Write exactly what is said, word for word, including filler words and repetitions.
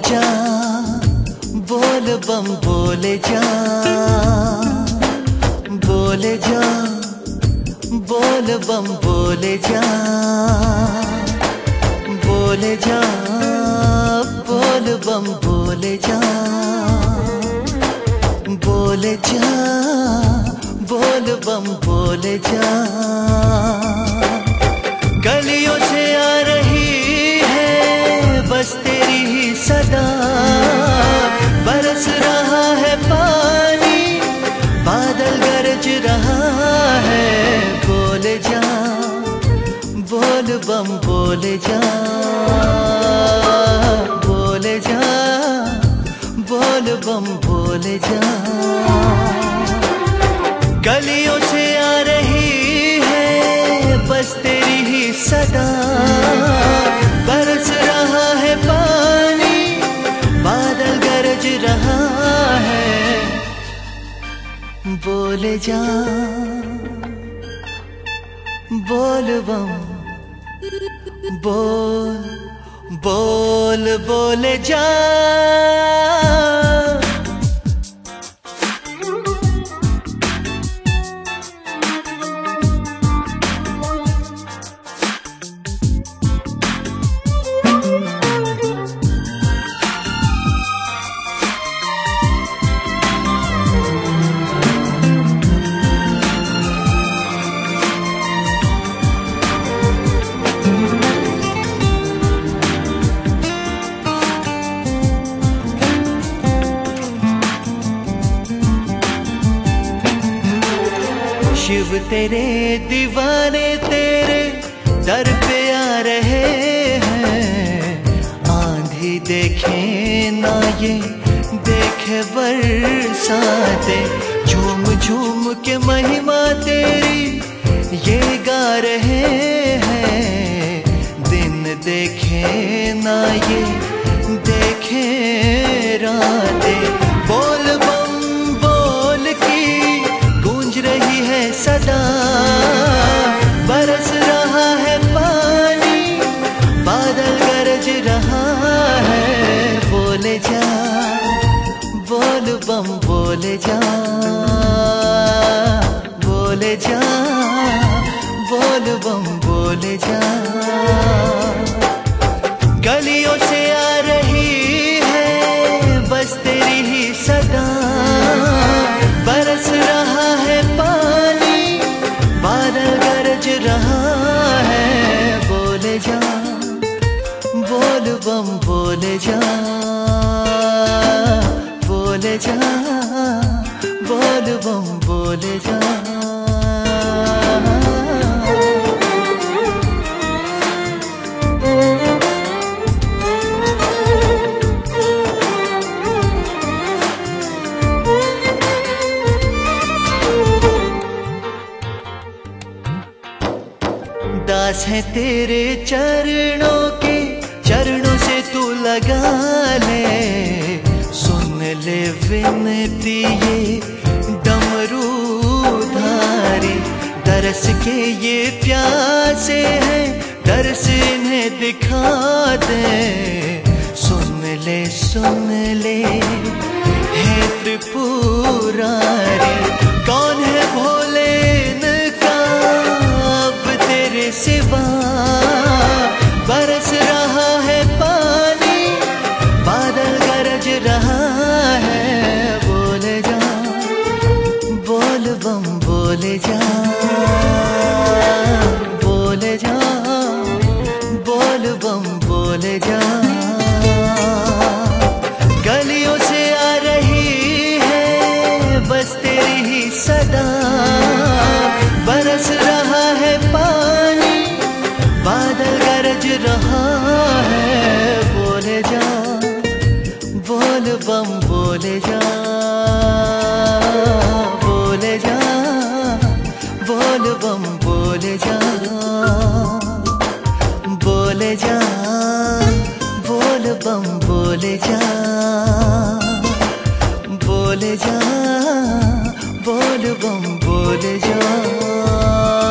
जा, बोल बम बोले जा, बोले जा, बोल बम बोले जा, बोले जा, बोल बम बोले जा, बोले जा, बोल बम बोले जा। गलियों से आ रही है बस तेरी ही सदा, बरस रहा है पानी, बादल गरज रहा है। बोले जा, बोल बम बोले जा, बोले जा, बोल बम बोले जा। गलियों से आ रही है बस तेरी ही सदा, बरस रहा है पानी, बादल गरज रहा है। बोले जा, बोल बम बोल, बोल बोले जा। शिव तेरे दीवाने तेरे दर पे आ रहे हैं, आंधी देखे ना ये देखे बरसाते, झूम झूम के महिमा तेरी ये गा रहे हैं। दिन देखे ना ये देखे रातें, बोल बम बोल की गूंज रही है सदा, बरस रहा है पानी, बादल गरज रहा है। बोले जा, बोल बम बोले जा, बोले जा, बोल बम बोले जा। गलियों से आ रही है बस तेरी ही सदा, बरस रहा है पानी, बादल गरज रहा है। बोले जा, बोल बम बोले जा, बोले जा, बोल बम बोले जा। दास है तेरे चरणों के, चरणों से तू लगा ले, सुन ले विनती ये डमरू धारी, दरस के ये प्यासे हैं, दरस इन्हें दिखा दे। सुन ले सुन ले हे त्रिपुरारी, कौन है भोले इनका अब तेरे सिवा, बरस रहा है पानी, बादल गरज रहा है। बोले जा, बोल बम बोले जा, बोले जा, बोल बम बोले जा। गलियों से आ रही है बस तेरी ही सदा, बरस रहा है पानी, बादल गरज रहा है। बोले जा, बोल बम बोले जा, बोले जा, बोल बम बोले जा, बोले जा, बोल बम बोले जा, बोले जा, बोल बम बोले जा।